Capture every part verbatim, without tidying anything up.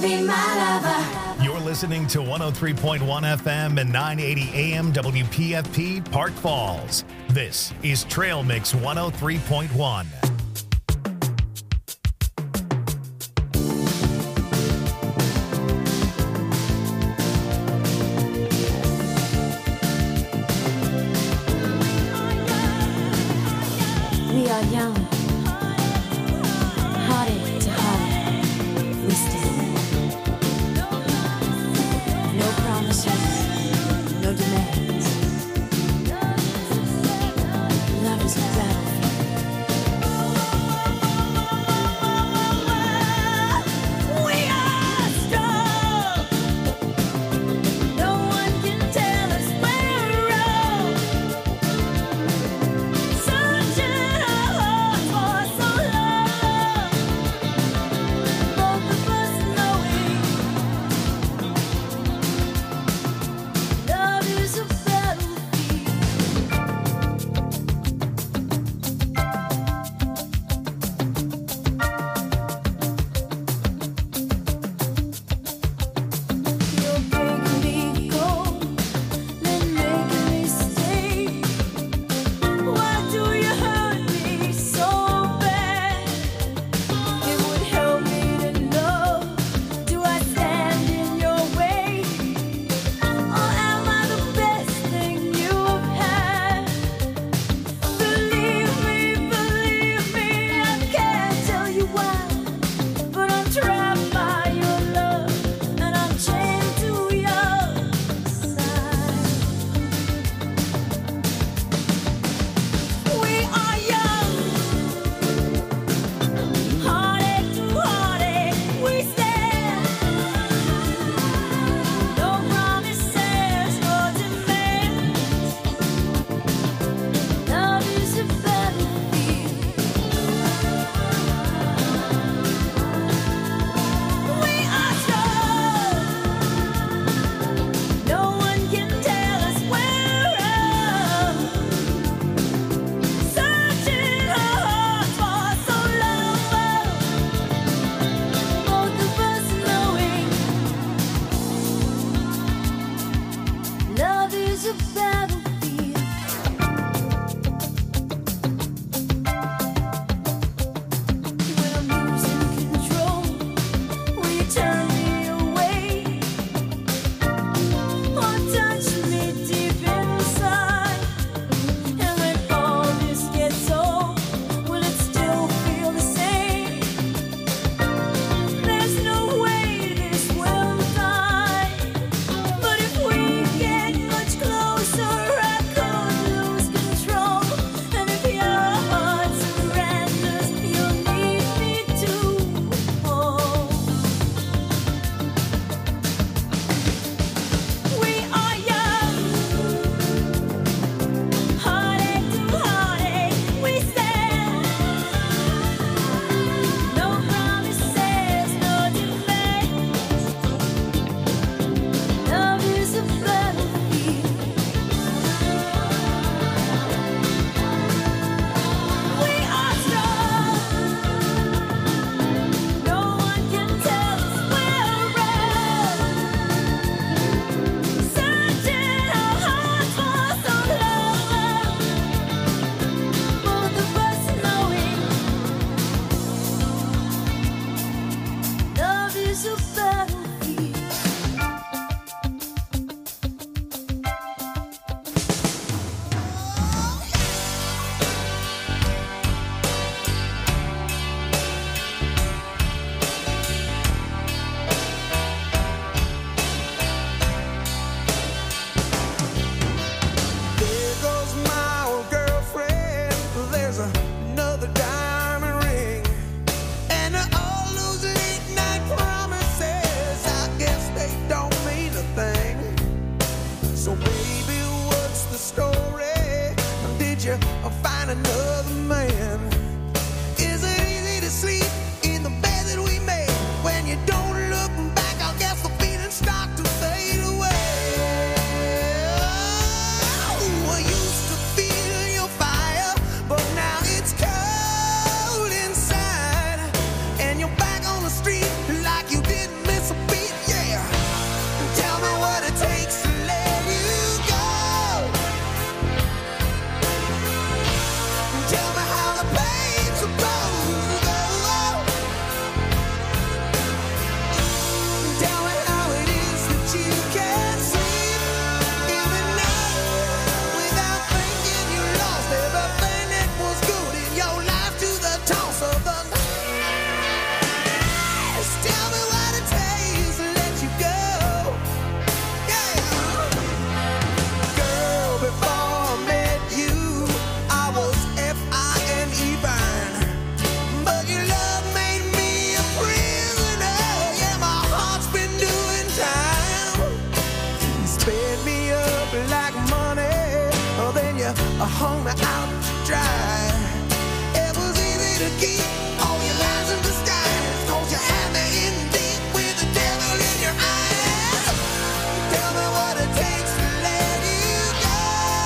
be my lover. You're listening to one oh three point one F M and nine eighty A M W P F P Park Falls. This is Trail Mix one oh three point one. We are young, hearted to heart, we stand. No promises, no demands. Love is a battlefield. hung me out to dry. It was easy to keep all your lies in disguise, 'cause you had me in deep with the devil in your eyes. Tell me what it takes to let you go.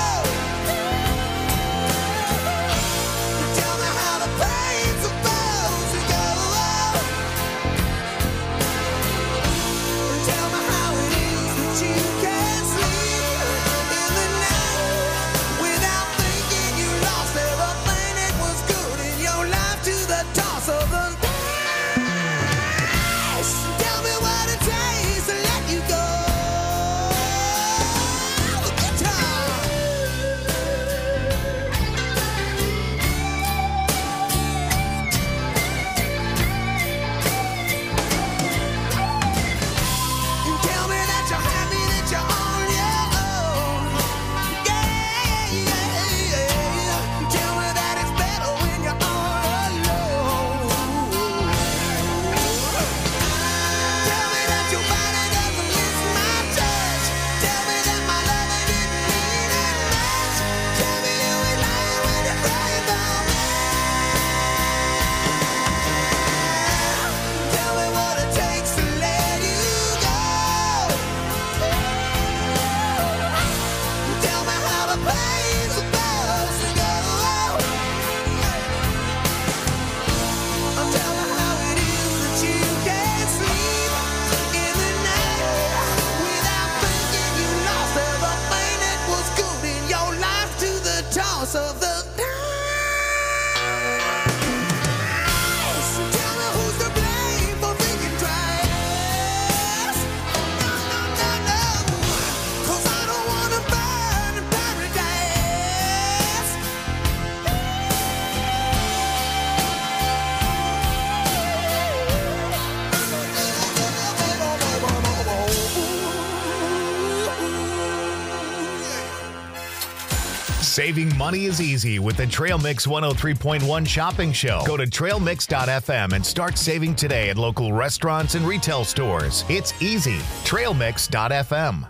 Tell me how the pain's supposed to go. Tell me how it is that you can't sleep in the night without thinking you lost everything that was good in your life to the toss of the dice. Tell me what it takes to let you go. Good time. Tell me that you're happy, that you're on your own. Yeah, yeah, yeah. Tell me that it's better when you're all alone. Tell me that your body doesn't miss my touch. Tell me that my love didn't mean as much. Tell me you ain't lying when you're crying about me. Tell me what it takes to let you go. Tell me how the pain's supposed to go. Tell me how it is that you can't sleep in the night without thinking you lost everything that was good in your life to the toss of the dice. Tell me who's to blame for thinking twice. No, no, no, no, 'cause I don't wanna burn in paradise. Saving money is easy with the Trail Mix one oh three point one shopping show. Go to trail mix dot f m and start saving today at local restaurants and retail stores. It's easy. trail mix dot f m.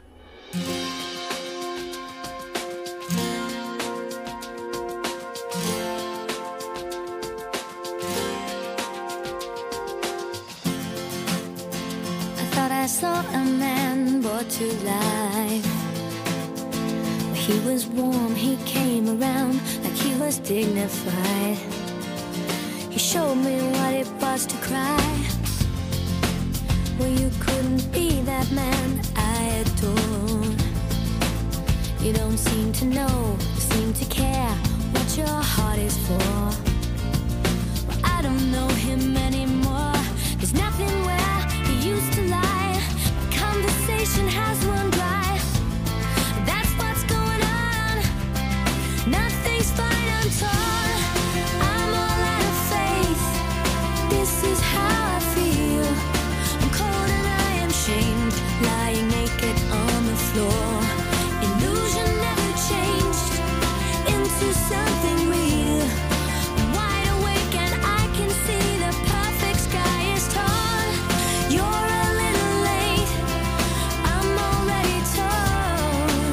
I thought I saw a man brought to life. He was warm, he came around like he was dignified. He showed me what it was to cry. Well, you couldn't be that man I adored. You don't seem to know, you seem to care what your heart is for. Well, I don't know him anymore. There's nothing where he used to lie. My conversation has run dry. That's what's going on. Nothing's fine, I'm torn. I'm all out of faith. This is how I feel. I'm cold and I am shamed, lying naked on the floor. Illusion never changed into something real. I'm wide awake and I can see the perfect sky is torn. You're a little late. I'm already torn.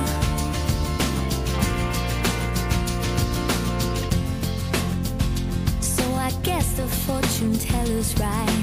So I guess the fortune teller's right.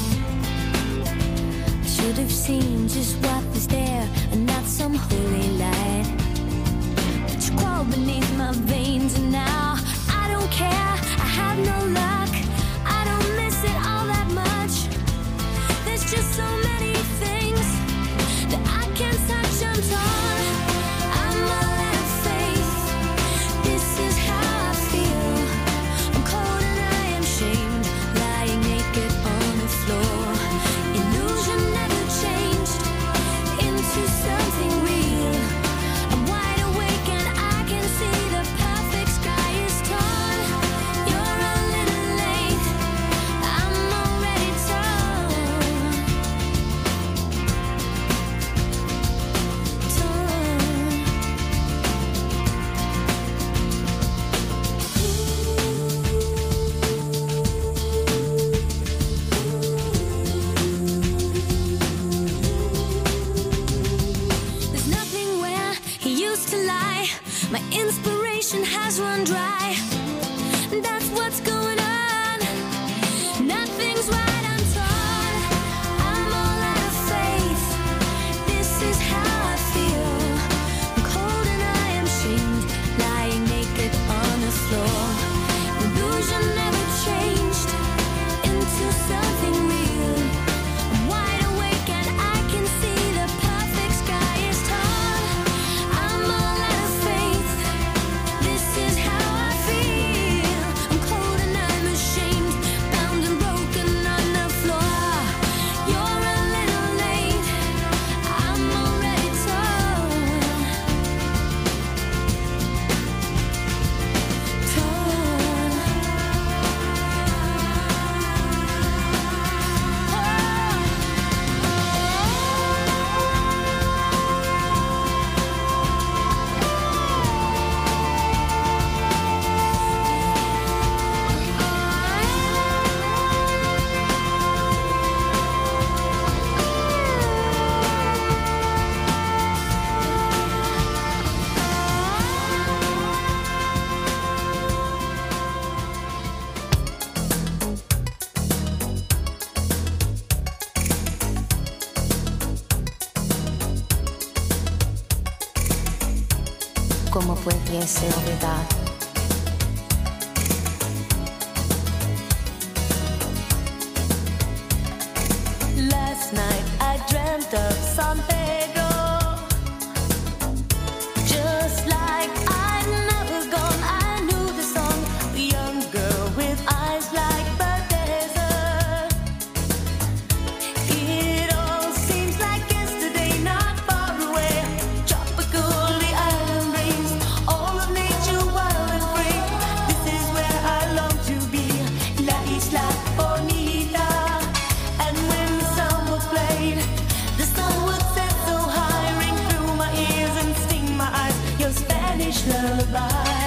I should have seen just what was there and not some holy light. But you crawl beneath my veins and now I don't care. I have no luck. I don't miss it all that much. There's just so many things that I can't touch. I'm torn. I'm all out of faith. This is how I feel. I'm cold and I am shamed, lying naked on the floor. Illusion never changed into something real. I'm wide awake and I can see the perfect sky is torn. You're a little ¿Cómo pudiese olvidar? Last night I dreamt of San Pedro, just like I'd never gone. I knew the song, a young girl with eyes like the desert. It all seems like yesterday, not far away. Tropical, the island breeze, all of nature wild and free. This is where I long to be, La Isla Bonita. And when the sun was played, the sun would set so high, ring through my ears and sting my eyes. Your Spanish lullaby.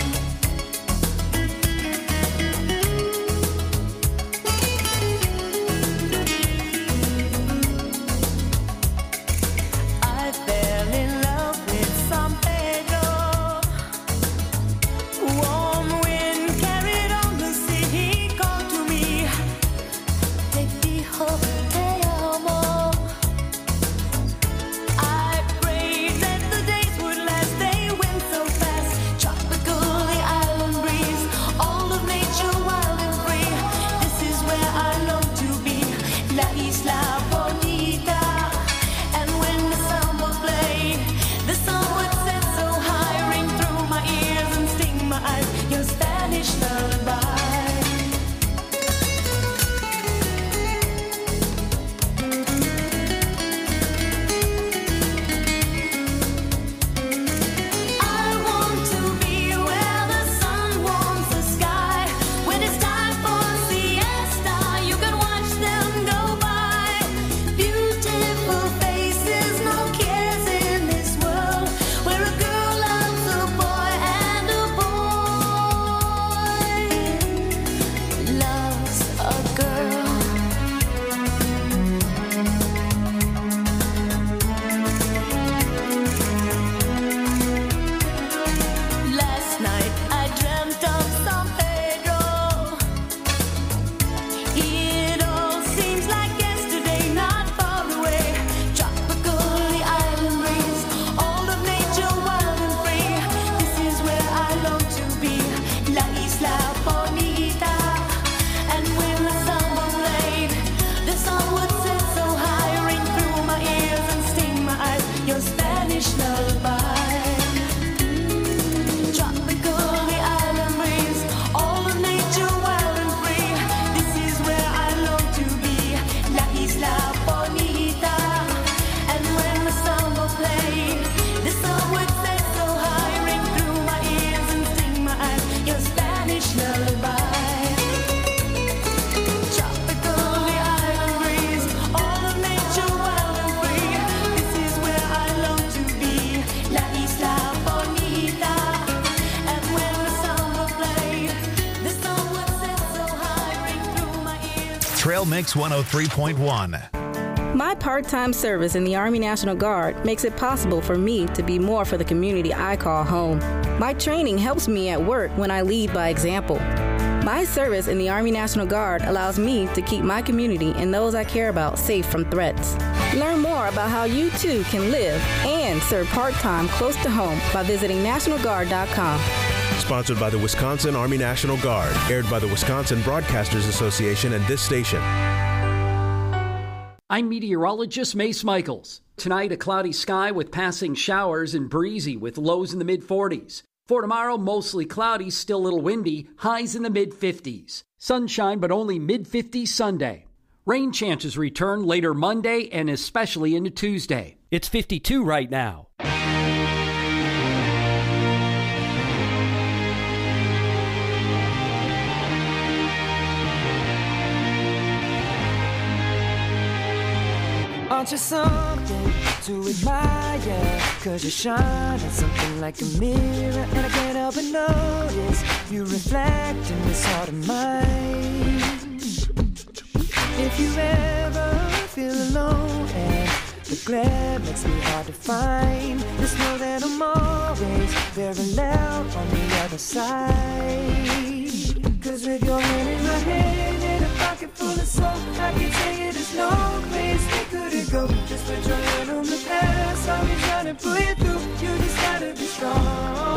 I fell in love with San Pedro. Warm wind carried on the sea. He called to me, te dijo te amo. I prayed that the days would last. They went so fast. Tropical, the island breeze, all of nature wild and free. This is where I long to be, La Isla Bonita. And when the samba played, the sun would set so high, ring through my ears and sting my eyes. Your Spanish lullaby. I want to be where the sun warms the sky. When it's time for siesta, you can watch them go by. Beautiful faces, no cares in this world, where a girl loves a boy and a boy loves a girl. Last night I dreamt of San Pedro. It all seems like yesterday, not far away. Tropical, the island breeze, all of nature wild and free. This is where I long to be, La Isla Bonita. And when the samba played, the sun would set so high, ring through my ears and sting my eyes. Your Spanish lullaby. Tropical, the island breeze, all of nature wild and free. This is where I long to be, La Isla Bonita. And when the samba played, the sun would set so high, ring through my ears and sting my eyes. Your Spanish lullaby. Tropical, the island breeze, all of nature wild and free. This is where I long to be, La Isla Bonita. And when the samba played, the sun would set so high, ring through my ears. Trail Mix one oh three point one. My part-time service in the Army National Guard makes it possible for me to be more for the community I call home. My training helps me at work when I lead by example. My service in the Army National Guard allows me to keep my community and those I care about safe from threats. Learn more about how you too can live and serve part-time close to home by visiting national guard dot com. Sponsored by the Wisconsin Army National Guard. Aired by the Wisconsin Broadcasters Association and this station. I'm meteorologist Mace Michaels. Tonight, a cloudy sky with passing showers and breezy with lows in the mid forties. For tomorrow, mostly cloudy, still a little windy, highs in the mid fifties. Sunshine, but only mid fifties Sunday. Rain chances return later Monday and especially into Tuesday. It's fifty-two right now. Aren't you something to admire? Cause you shine at something like a mirror, and I can't help but notice you reflect in this heart of mine. If you ever feel alone and the glare makes me hard to find, just know that I'm always very loud on the other side. Cause with your hand in my hand and a pocket full of soul, I can tell you there's no place we couldn't go. Just put your hand on the past, I'll be trying to pull you through. You just gotta be strong.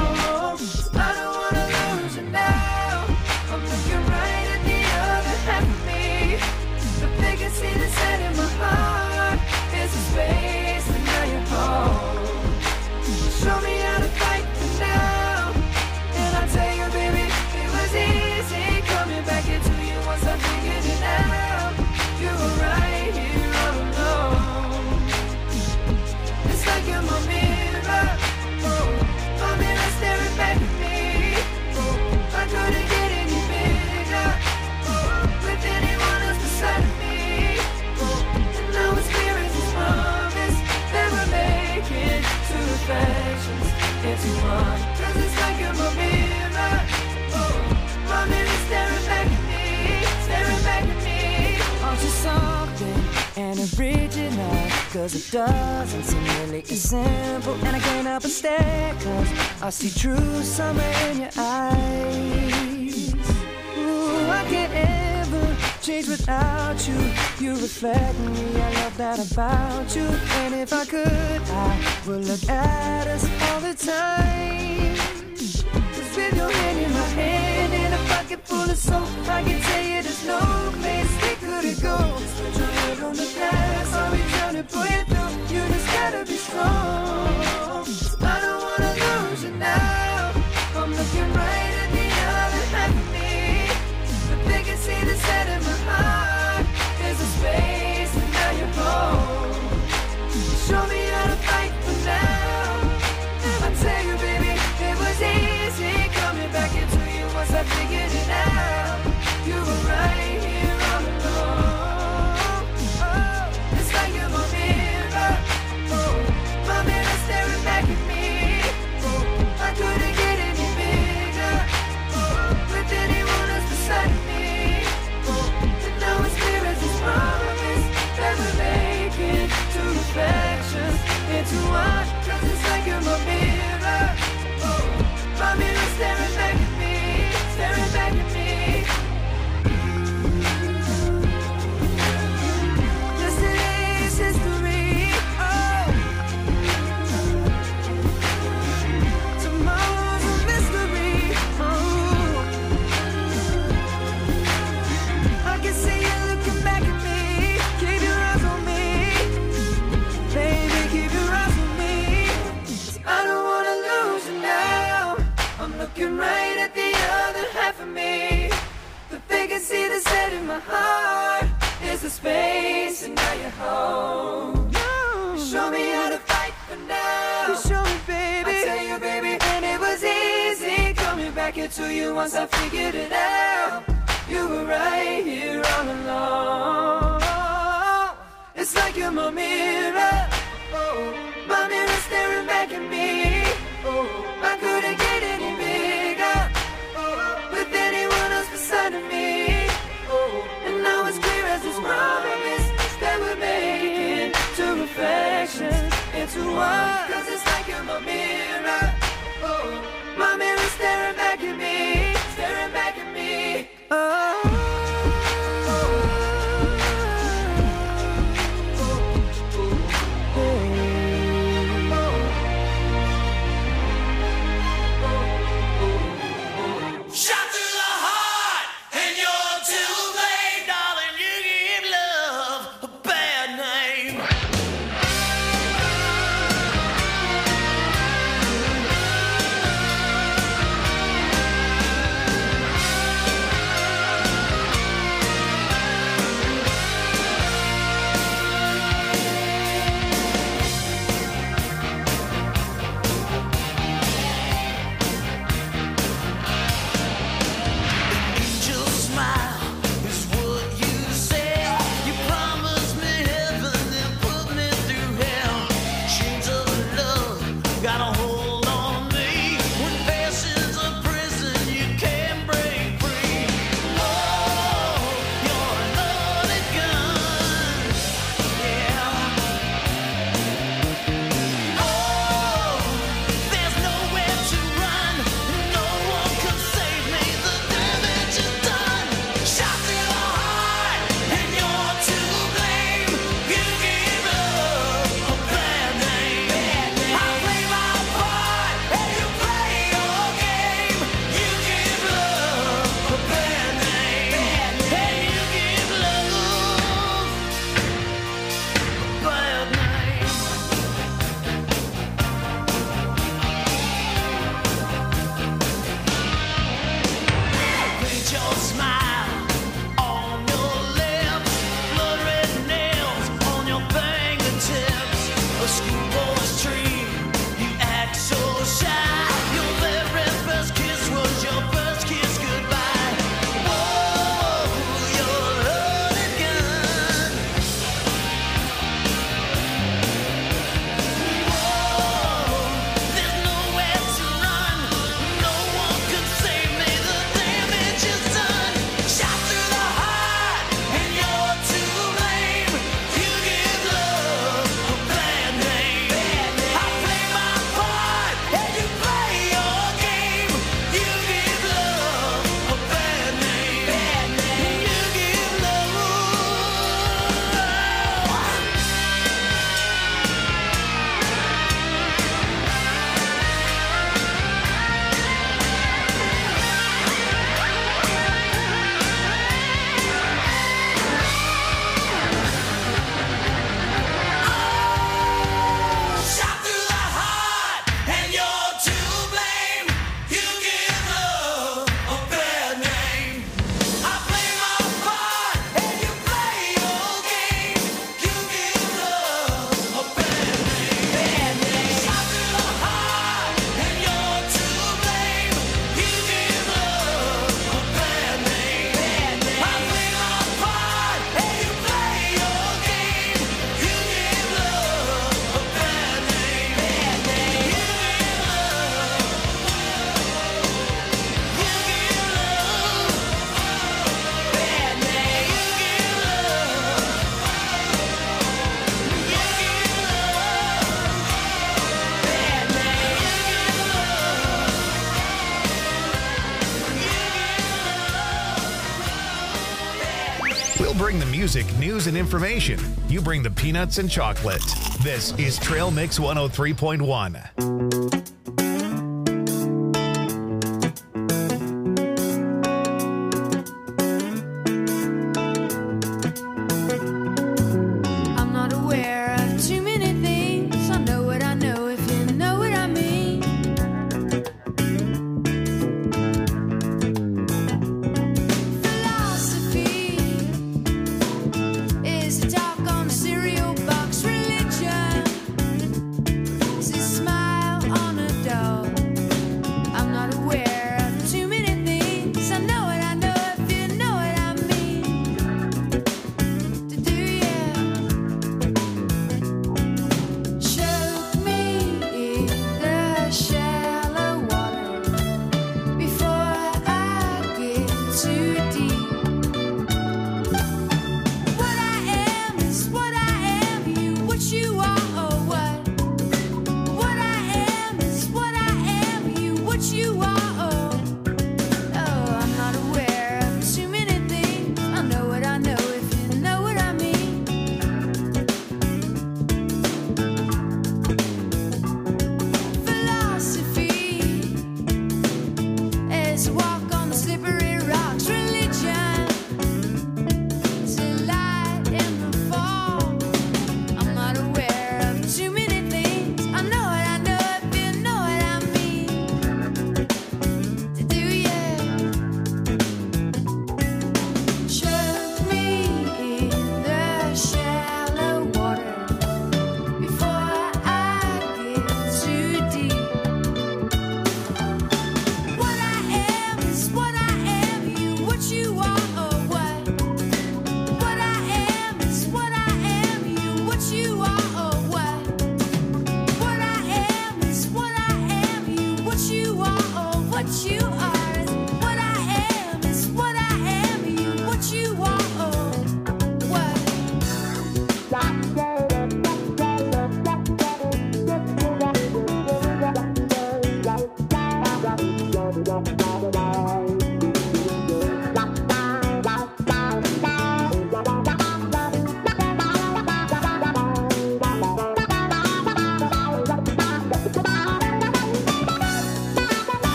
easy now, cause it doesn't seem really as simple. And I can't help but stare, cause I see true summer in your eyes. Ooh, I can't ever change without you. You reflect me, I love that about you. And if I could, I would look at us all the time. Cause with your hand in my hand and a pocket full of soap, I can tell you there's no place we couldn't go. Just put your head on the glass, I'll be trying to pull you through. You just gotta be strong. I don't wanna lose you now. I'm looking right at the other half of me. But they can see the set in my heart. There's a space and now you're home. Show me how to fight for now. I tell you, baby, it was easy coming back into you once I figured it out. You were right here all along. Oh, it's like you're my mirror. Oh, my mirror staring back at me. Oh, I couldn't get any bigger. Oh, with anyone else beside me. Oh, and now it's clear as this promise that we're making two reflections into one. Cause it's like you're my mirror. Oh, my mirror staring back at me, staring back at me. Yesterday's history. Oh, tomorrow's a mystery. Oh, I can see you looking back at me. Keep your eyes on me, baby. Keep your eyes on me. 'Cause I don't wanna lose you now. I'm looking right at the other half of me. But they can see the set in my heart. There's the space and now you're home. You show me how to fight for now. You show me, baby. I tell you, baby, and it was easy coming back into you once I figured it out. You were right here all along. It's like you're my mirror. Oh, my mirror staring back at me. Oh, I couldn't get any bigger. Oh, with anyone else beside of me. Oh, and now it's clear as this promise that we're making two reflections into one. Cause it's like you're my mirror. Oh, my mirror staring back at me, staring back at me. Oh. Shot through the heart, and you're too late, darling. You give love a bad name. Angel smile is what you said. You promised me heaven, then put me through hell. Chains of love got a hold on me. When passion's a prison, you can't break free. Oh, you're a loaded gun, yeah. Oh, there's nowhere to run. No one can save me. The damage is done. Shot through the heart, and you're to blame. You gave love a bad name. I play my part, and you play your game. You give love a bad name, and you give love a bad name. Paint your smile on your lips, blood red nails on your fingertips. A schoolboy's dream, you act so shy. Your very first kiss was your first kiss goodbye. Oh, you're a loaded gun. Oh, there's nowhere to run. No one can save me. The damage is done. Shot through the heart, and you're to blame. You give love bring the music, news, and information. You bring the peanuts and chocolate. This is Trail Mix one oh three point one.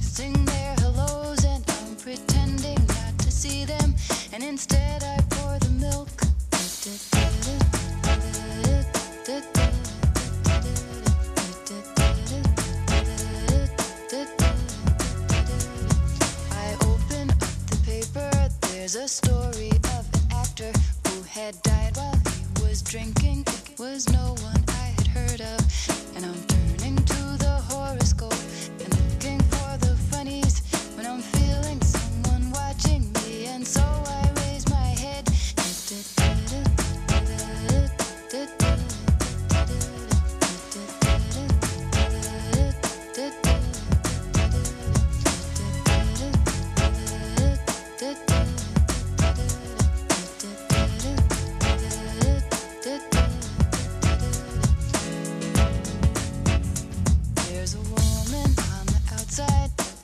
Instead I pour the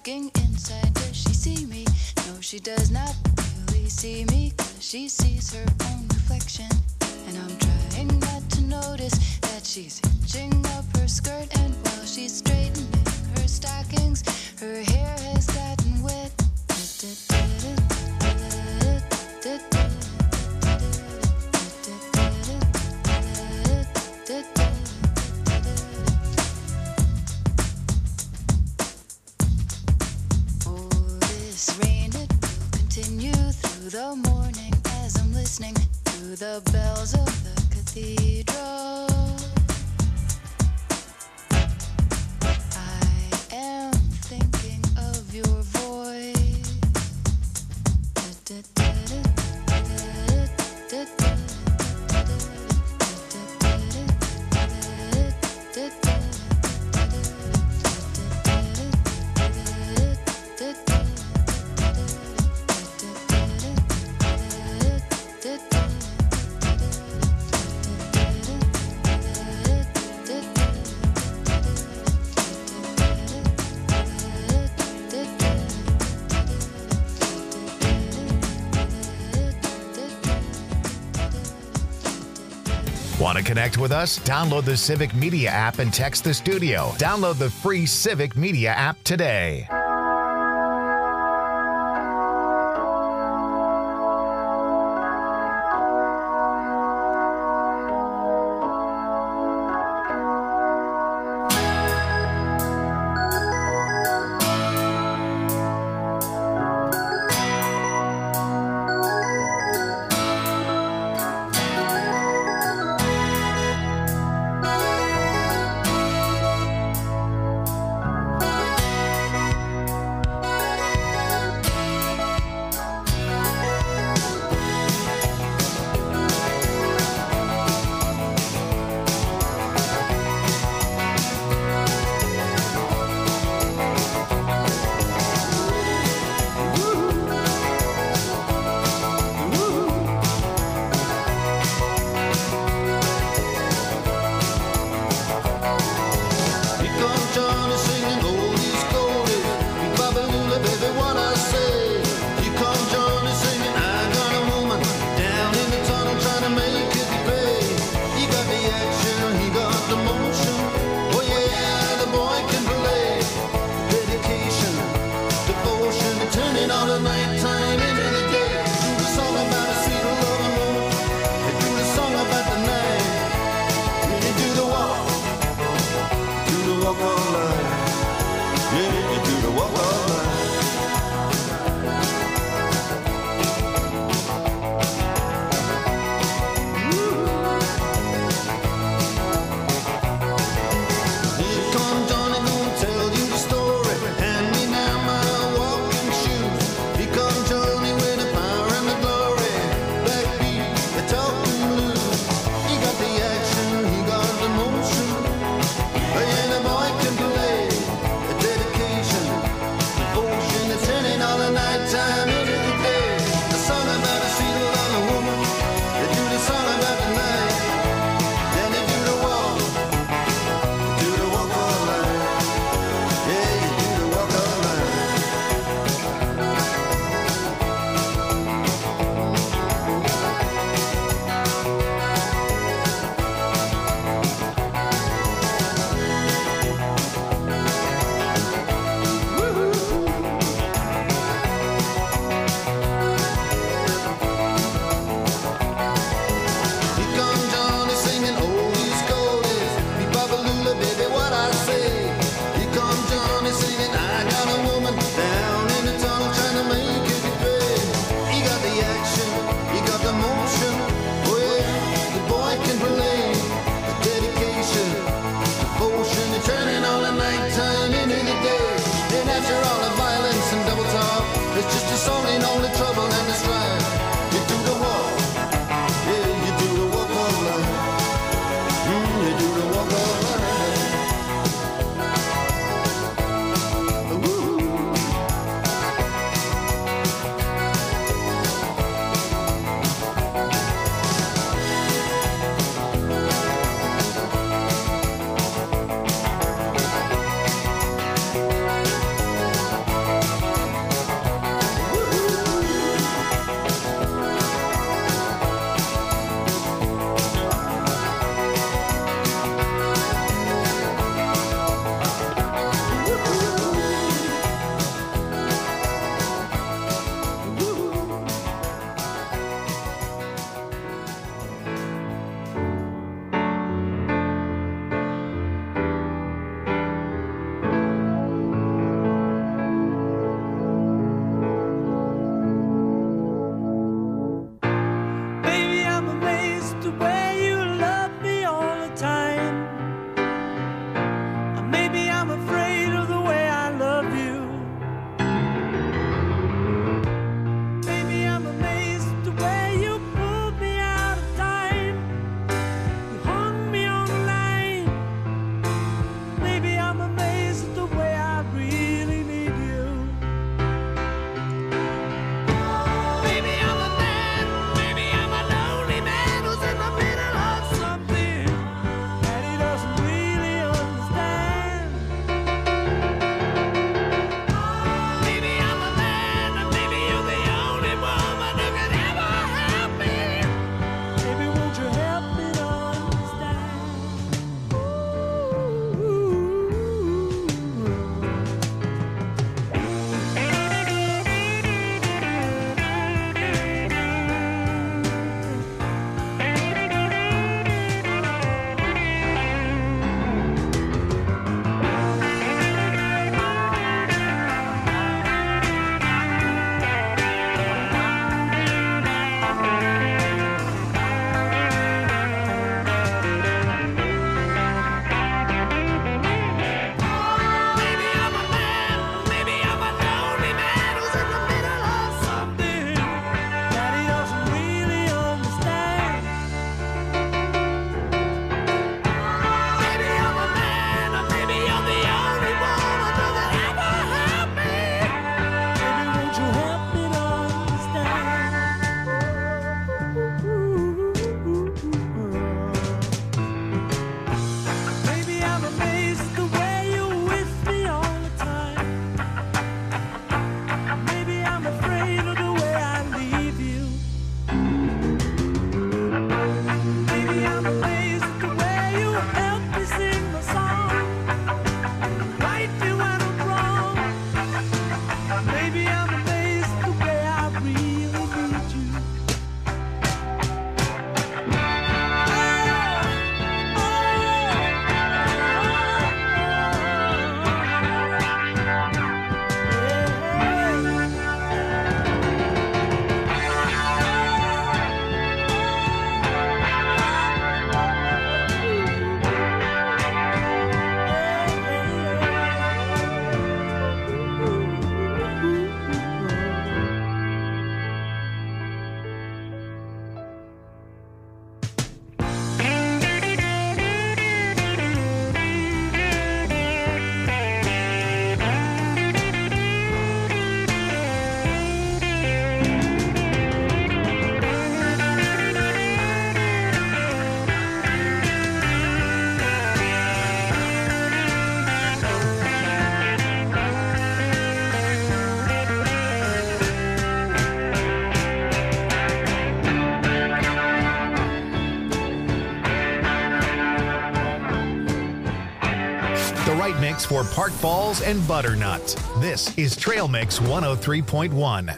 looking inside. Does she see me? No, she does not really see me, 'cause she sees her own reflection. And I'm trying not to notice that she's hitching up her skirt, and while she's straightening her stockings, her hair has gotten wet. Oh, this rain, it will continue through the morning as I'm listening to the bells of the cathedral. I am thinking of your voice. Want to connect with us? Download the Civic Media app and text the studio. Download the free Civic Media app today. mix for Park Falls and Butternut. This is Trail Mix one oh three point one.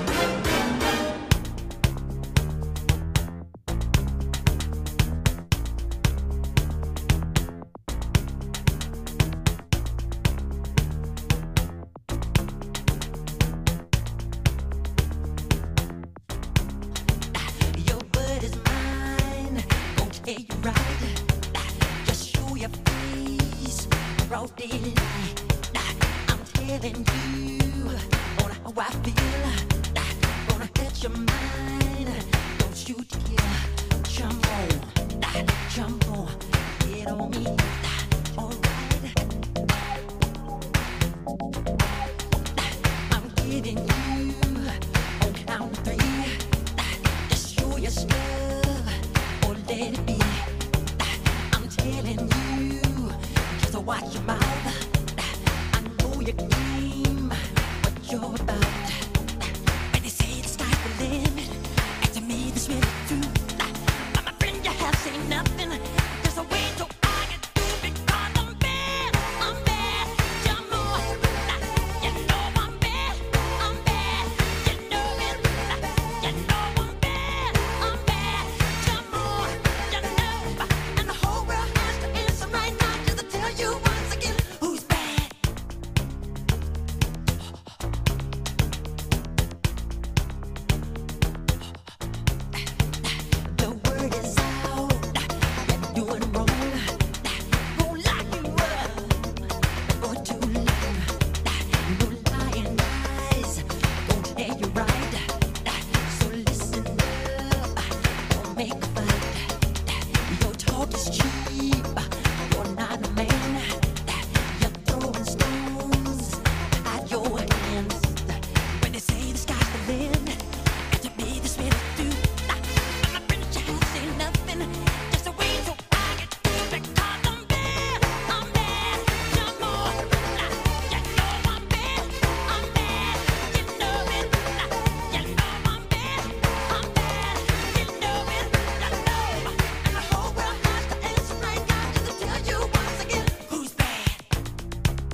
Your word is mine, gon' tell you right. Just show your face, broad daylight. I'm telling you on how I feel. Gonna catch your mind, don't you dare jump on, jump on, get on me. Alright, I'm giving you on count of three. Just show your stuff or let it be. I'm telling you, just watch your mouth. I know your game, what you're about. When they say the sky's the limit, and to me this really true. I'm a friend, you have seen nothing. There's a way so I can do because I'm bad. I'm bad. Jump on. You know I'm bad. I'm bad. You know it. You know I'm bad. I'm bad. Jump on. You know. And the whole world has to answer right now just to tell you once again who's bad. The word is out. You're doing wrong. Won't lock you up for too long. No lying eyes won't tell you right. So listen up. Don't make a fight. Your talk is cheap. You're not a man. You're throwing stones at your hands. When they say the sky's the limit, and to me this really do. I'm a friend, you have seen nothing. Just a way so I can do because I'm bad. I'm bad. Jump on. You know I'm bad. I'm bad. You know it. You know I'm bad. I'm bad. You know it. You know. And the whole world has to answer right now just to tell you once again who's bad.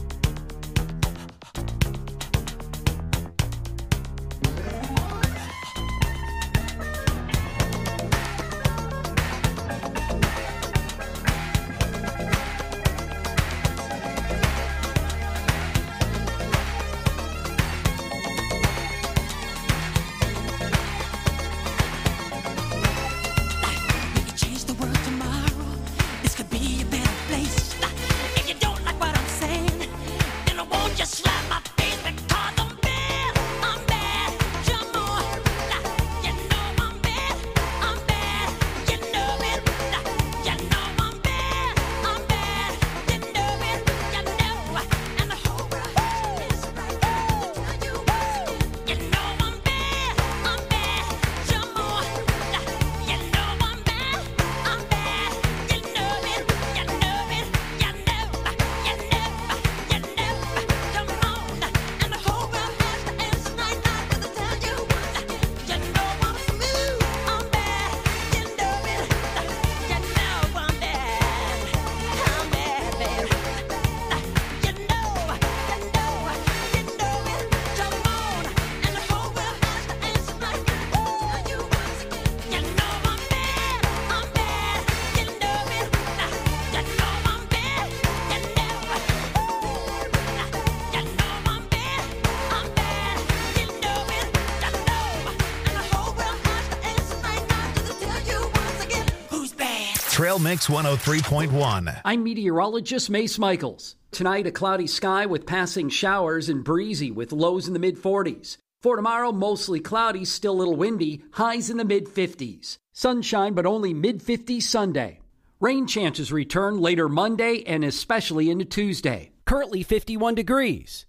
We could change the world tomorrow. This could be a better place. If you don't like what I'm saying, then I won't just slap my face because I'm bad. I'm bad. Jump on. You know I'm bad. I'm bad. You know it. You know I'm bad. I'm bad. You know it. You know. And the whole world is right now to tell you once again. You know I'm bad. I'm bad. Jump on. You know I'm bad. I'm bad. You know it. You know it. You know. You know. You know. Come on. And the whole world has to answer right now just to tell you once again. You know I'm smooth. I'm bad. You know it. You know I'm bad. I'm bad, baby. You know. You know. You know it. Jump on. And the whole world has to answer right now just to tell you once again. You know I'm bad. I'm bad. You know it. You know I'm bad. You know. You know I'm bad. I'm bad. You know it. You know. And the whole world has to answer right now just to tell you once again who's bad. Trail Mix one oh three point one. I'm meteorologist Mace Michaels. Tonight, a cloudy sky with passing showers and breezy with lows in the mid forties. For tomorrow, mostly cloudy, still a little windy, highs in the mid fifties. Sunshine, but only mid fifties Sunday. Rain chances return later Monday and especially into Tuesday. Currently fifty-one degrees.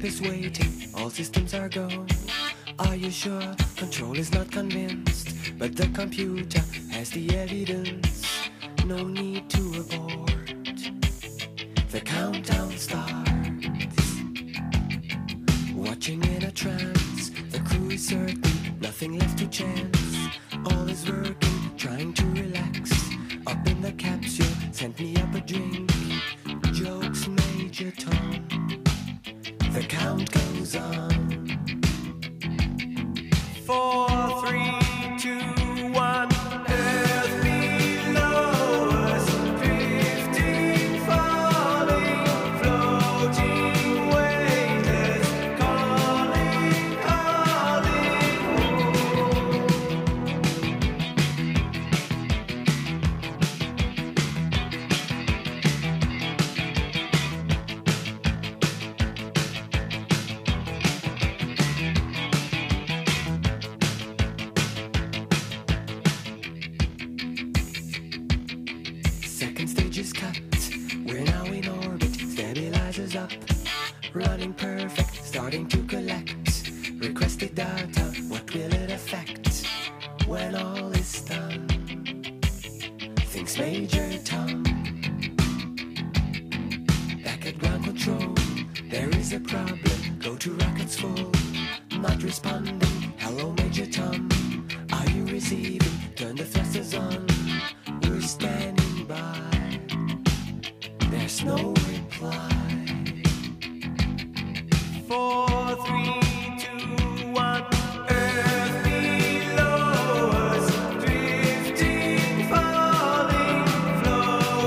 is waiting, all systems are go. Are you sure? Control is not convinced, but the computer has the evidence. No need to abort. The countdown starts. Watching in a trance, the crew is certain, nothing left to chance. All is working, trying to relax. Up in the capsule, sent me up a drink. Jokes, Major Tom. The count goes on. Four, three, two, one. Earth below us, drifting, falling, floating, weightless, calling, calling home. Second stage is cut. We're now in orbit. Stabilizers up. Running perfect. Starting to collect. Requested data. What will it affect when all is done? Thinks Major Tom. Back at ground control. There is a problem. Go to rockets full. Not responding. Hello, Major Tom. Are you receiving? Turn the thrusters on. We're standing by. There's no reply. Four, three, two, one. Earth below us, drifting, falling, floating.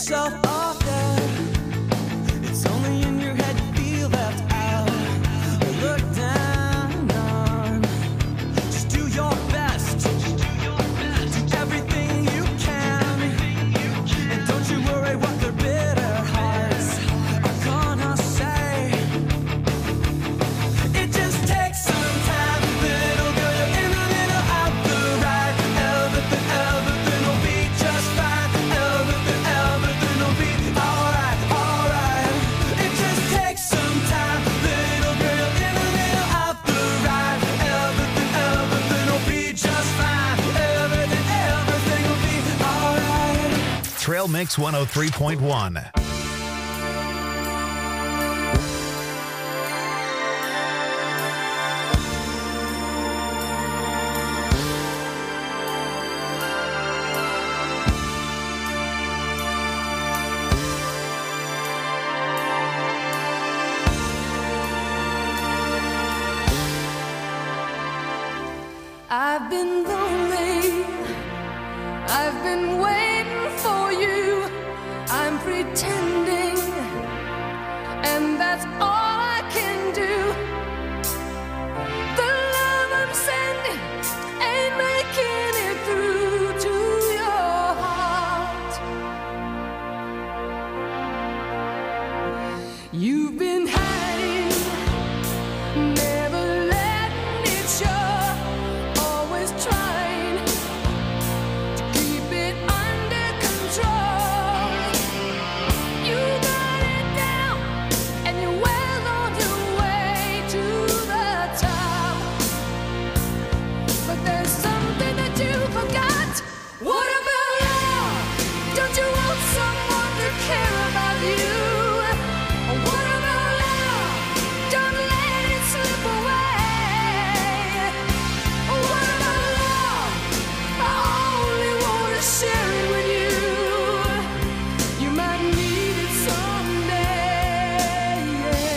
yourself off there. It's only in your head you feel left out or looked down on. Just do your best. Do everything you can. And don't you worry what their bitter hearts are gonna say. It just takes some time, little girl. You're in the middle of the ride. Everything, everything will be just fine. Everything, everything will be alright, alright. It just takes some time, little girl. You're in the middle of the ride. Everything, everything will be just fine. Everything, everything will be alright. Trail Mix one oh three point one. I've been lonely, I've been waiting for you, I'm pretending, and that's all I can do. The love I'm sending ain't making it through to your heart. You've been hiding, never letting it show. Always trying to keep it under control. You got it down, and you're well on your way to the top. But there's something that you forgot. What about love? Don't you want someone to care about you? What about love? Don't let it slip away. What about love? I only want to share it with you. You might need it someday.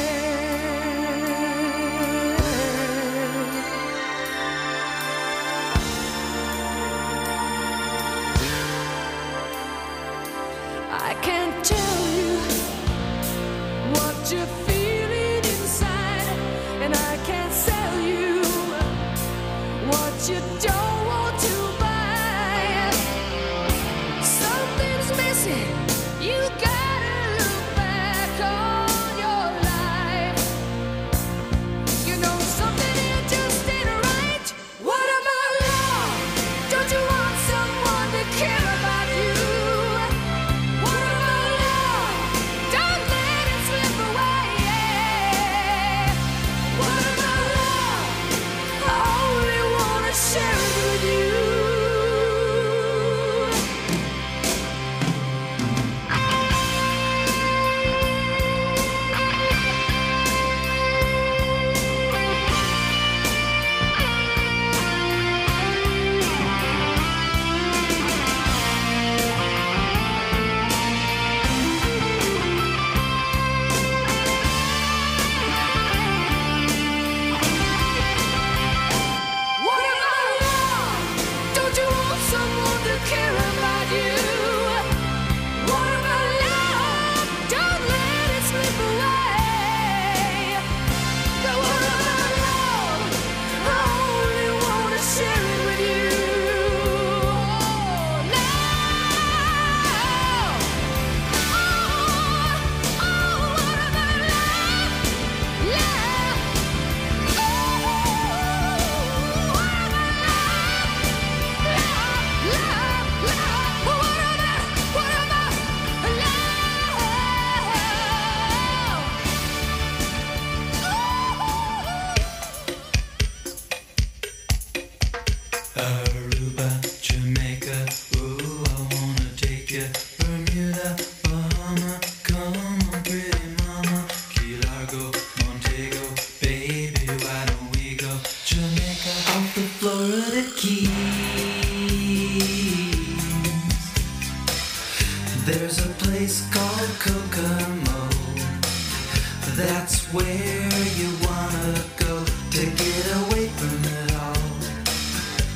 I can't tell you what you're feeling inside, and I can't sell you what you don't want to buy. Something's missing. You gotta look back on your life. You know something here just ain't right. What about love? Don't you want someone to care about you? What about love? Don't let it slip away. What about love? I only wanna share it with you. What about love? Don't you want someone to care about you? What about love? Don't let it slip away. But what about love? I only want to share it with you. Love. Oh, oh, what about love? Love. Oh, what about love? Love, love, what about, what about Aruba, Jamaica, ooh, I wanna take you. Bermuda, Bahama, come on, pretty mama. Key Largo, Montego, baby, why don't we go? Jamaica, off the Florida Keys. There's a place called Kokomo. That's where you wanna go to get away from it all.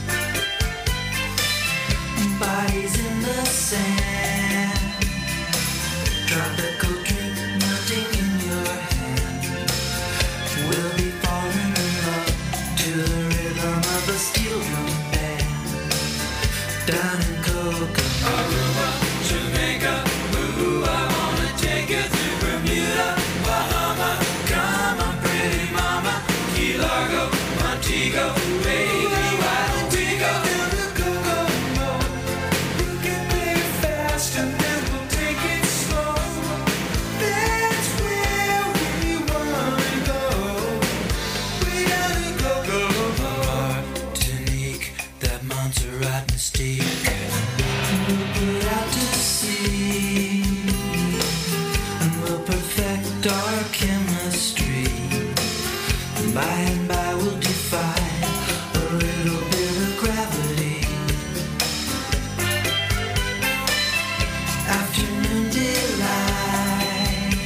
Bodies in the sand, dark chemistry. By and by we'll defy a little bit of gravity. Afternoon delight,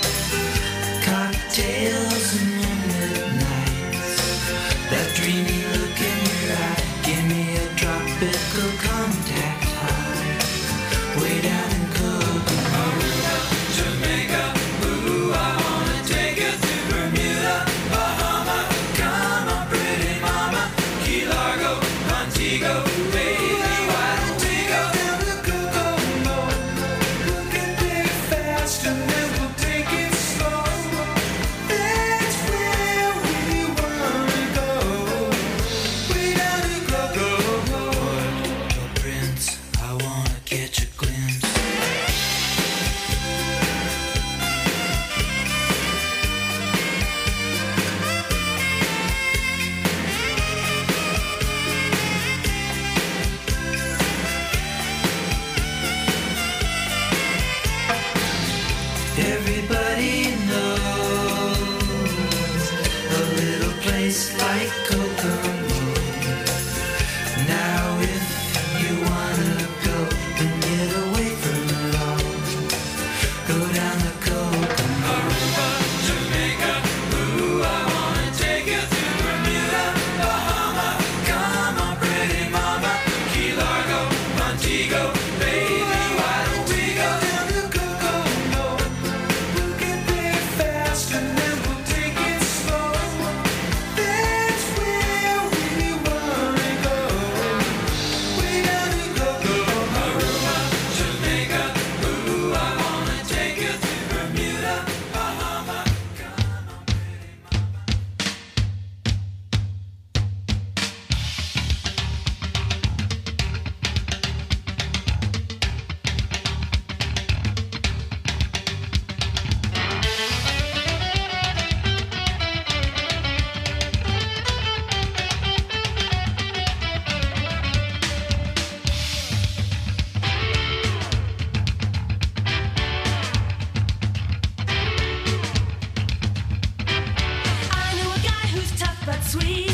cocktails and moonlit nights. That dreamy look in your eye, give me a tropical contact high. Way down in Coconut, Jamaica, ooh, I wanna take you to Bermuda, Bahama. Come on, pretty mama, Key Largo, Montego, baby, why don't we go down to Coconut? We'll get there fast and then we'll take it slow. That's where we wanna go. Way down to Coconut. Port-au-Prince, I wanna catch a glimpse. Everybody knows a little place like Kokomo. Now if you wanna go and get away from it all, go down the Kokomo. Aruba, Jamaica, ooh, I wanna take you to Bermuda, Bahama. Come on, pretty mama, Key Largo, Montego, baby, why don't we go down to Kokomo? We'll get there fast and then we'll take it slow. That's where we wanna go. Way down to Kokomo. Aruba, Jamaica, ooh, I wanna take you to Bermuda, Bahama. Come on, pretty mama. I know a guy who's tough but sweet.